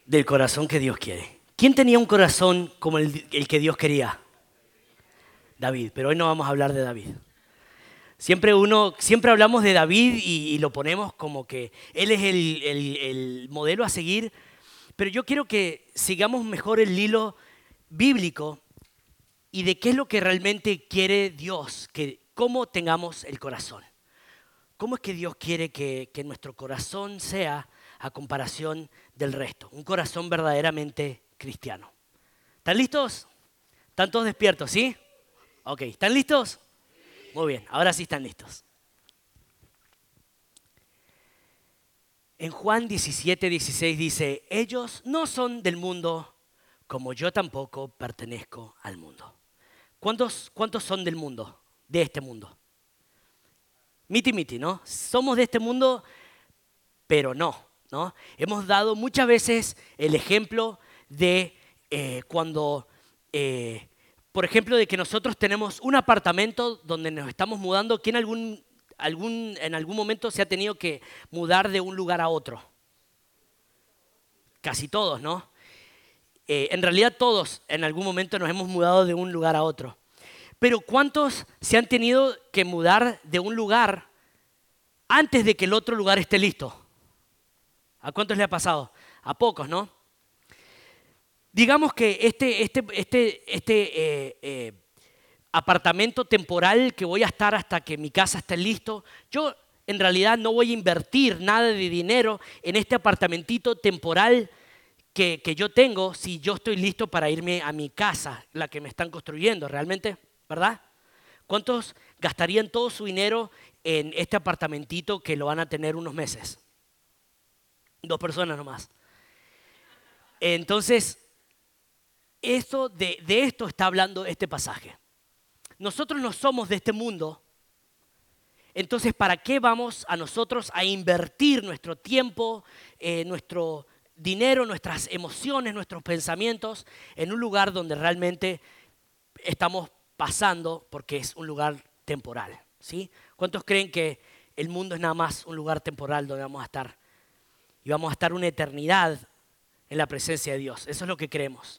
Del corazón que Dios quiere. ¿Quién tenía un corazón como el que Dios quería? David, pero hoy no vamos a hablar de David. Siempre hablamos de David y lo ponemos como que él es el modelo a seguir, pero yo quiero que sigamos mejor el hilo bíblico y de qué es lo que realmente quiere Dios, que cómo tengamos el corazón. ¿Cómo es que Dios quiere que nuestro corazón sea a comparación del resto? Un corazón verdaderamente cristiano. ¿Están listos? ¿Están todos despiertos, sí? Ok, ¿están listos? Muy bien, ahora sí están listos. En Juan 17:16 dice, ellos no son del mundo, como yo tampoco pertenezco al mundo. ¿Cuántos son del mundo? De este mundo. Miti, ¿no? Somos de este mundo, pero ¿no? Hemos dado muchas veces el ejemplo de cuando, por ejemplo, de que nosotros tenemos un apartamento donde nos estamos mudando. ¿Quién en algún momento se ha tenido que mudar de un lugar a otro? Casi todos, ¿no? En realidad todos en algún momento nos hemos mudado de un lugar a otro. Pero ¿cuántos se han tenido que mudar de un lugar antes de que el otro lugar esté listo? ¿A cuántos le ha pasado? A pocos, ¿no? Digamos que apartamento temporal que voy a estar hasta que mi casa esté listo, yo en realidad no voy a invertir nada de dinero en este apartamentito temporal que yo tengo si yo estoy listo para irme a mi casa, la que me están construyendo realmente, ¿verdad? ¿Cuántos gastarían todo su dinero en este apartamentito que lo van a tener unos meses? 2 personas nomás. Entonces, de esto está hablando este pasaje. Nosotros no somos de este mundo, entonces ¿para qué vamos a nosotros a invertir nuestro tiempo, nuestro dinero, nuestras emociones, nuestros pensamientos en un lugar donde realmente estamos pasando porque es un lugar temporal? ¿Sí? ¿Cuántos creen que el mundo es nada más un lugar temporal donde vamos a estar? Y vamos a estar una eternidad en la presencia de Dios. Eso es lo que creemos.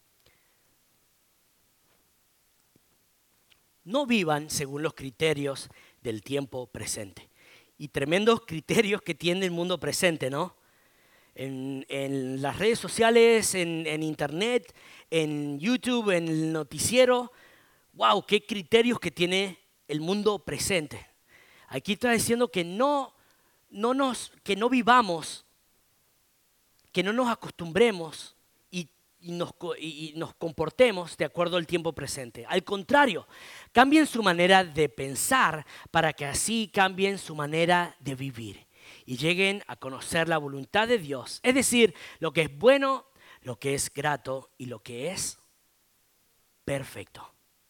No vivan según los criterios del tiempo presente. Y tremendos criterios que tiene el mundo presente, ¿no? En las redes sociales, en internet, en YouTube, en el noticiero. ¡Wow! ¡Qué criterios que tiene el mundo presente! Aquí está diciendo que que no vivamos, que no nos acostumbremos y nos comportemos de acuerdo al tiempo presente. Al contrario, cambien su manera de pensar para que así cambien su manera de vivir y lleguen a conocer la voluntad de Dios. Es decir, lo que es bueno, lo que es grato y lo que es perfecto.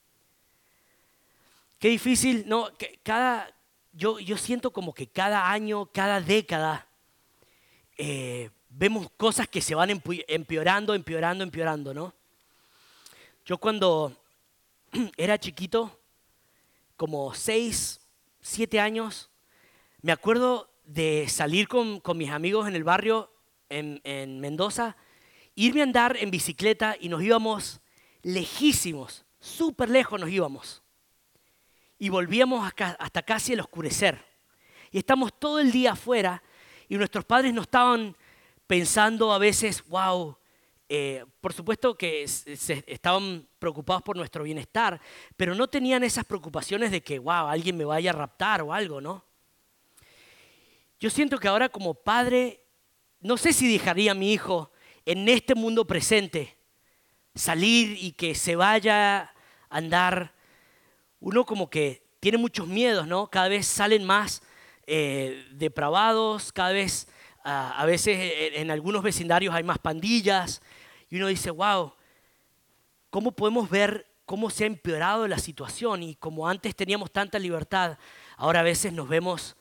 Qué difícil, ¿no? Yo siento como que cada año, cada década, vemos cosas que se van empeorando, ¿no? Yo cuando era chiquito, como 6, 7 años, me acuerdo de salir con mis amigos en el barrio en Mendoza, irme a andar en bicicleta y nos íbamos lejísimos, súper lejos nos íbamos. Y volvíamos hasta casi el oscurecer. Y estamos todo el día afuera y nuestros padres no estaban pensando a veces, wow, por supuesto que estaban preocupados por nuestro bienestar, pero no tenían esas preocupaciones de que, wow, alguien me vaya a raptar o algo, ¿no? Yo siento que ahora como padre, no sé si dejaría a mi hijo en este mundo presente salir y que se vaya a andar. Uno como que tiene muchos miedos, ¿no? Cada vez salen más depravados, cada vez, a veces en algunos vecindarios hay más pandillas. Y uno dice, wow, ¿cómo podemos ver cómo se ha empeorado la situación? Y como antes teníamos tanta libertad, ahora a veces nos vemos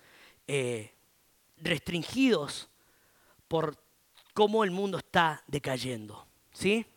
restringidos por cómo el mundo está decayendo, ¿sí?